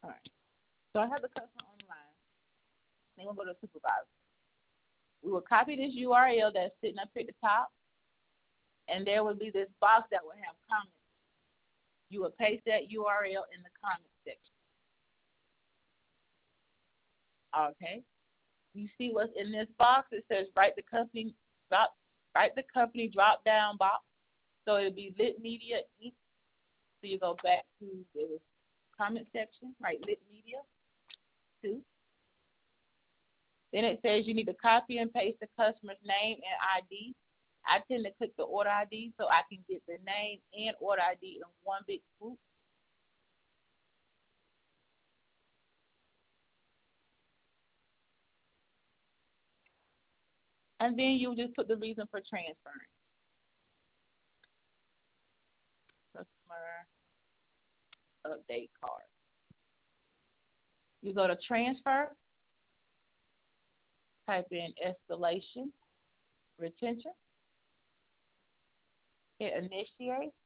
All right. So I have the customer on the line. Then we'll go to supervisor. We will copy this URL that's sitting up here at the top, and there will be this box that will have comments. You will paste that URL in the comment section. Okay. You see what's in this box? It says write the company drop down box. So it'll be Lit Media Inc. So you go back to the comment section, right? Lit Media 2. Then it says you need to copy and paste the customer's name and ID. I tend to click the order ID so I can get the name and order ID in one big swoop. And then you just put the reason for transferring. Customer update card. You go to transfer, type in escalation, retention, hit initiate,